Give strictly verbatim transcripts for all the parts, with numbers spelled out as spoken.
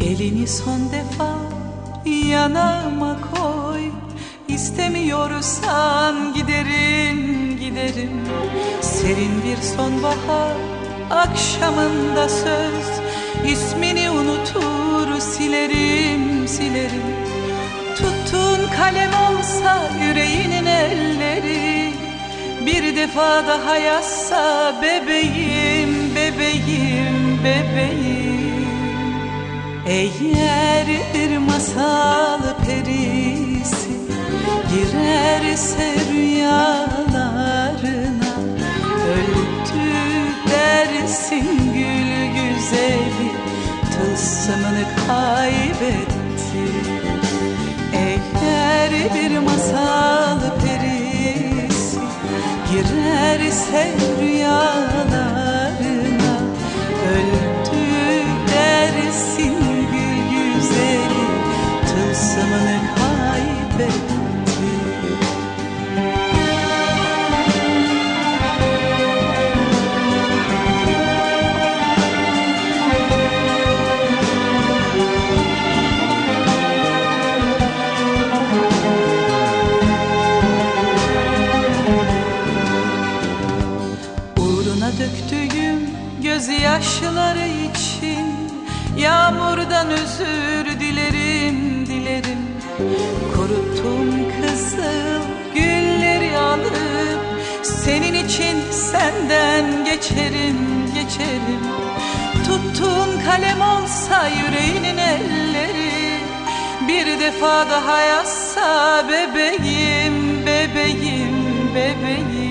Elini son defa yanağıma koy. İstemiyorsan giderim, giderim. Serin bir sonbahar akşamında söz, ismini unutur silerim, silerim. Tuttuğun kalem olsa yüreğinin elleri, bir defa daha yazsa bebeğim, bebeğim, bebeğim. Eğer bir masal perisi girerse rüyalarına, öldü dersin gül güzeli, tılsımını kaybetti. Eğer bir masal perisi girerse rüyalarına, öldü dersin gül güzeli, tılsımını kaybetti. Döktüğüm gözyaşları için yağmurdan özür dilerim, dilerim. Kuruttum kızıl gülleri alıp senin için senden geçerim, geçerim. Tuttuğun kalem olsa yüreğinin elleri, bir defa daha yazsa bebeğim, bebeğim, bebeğim.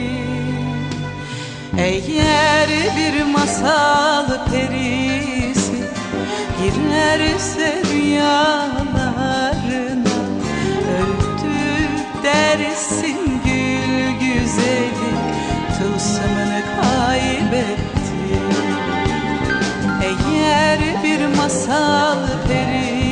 Eğer bir masal perisi girerse rüyalarına, öldü dersin gül güzeli, tılsımını kaybetti. Eğer bir masal perisi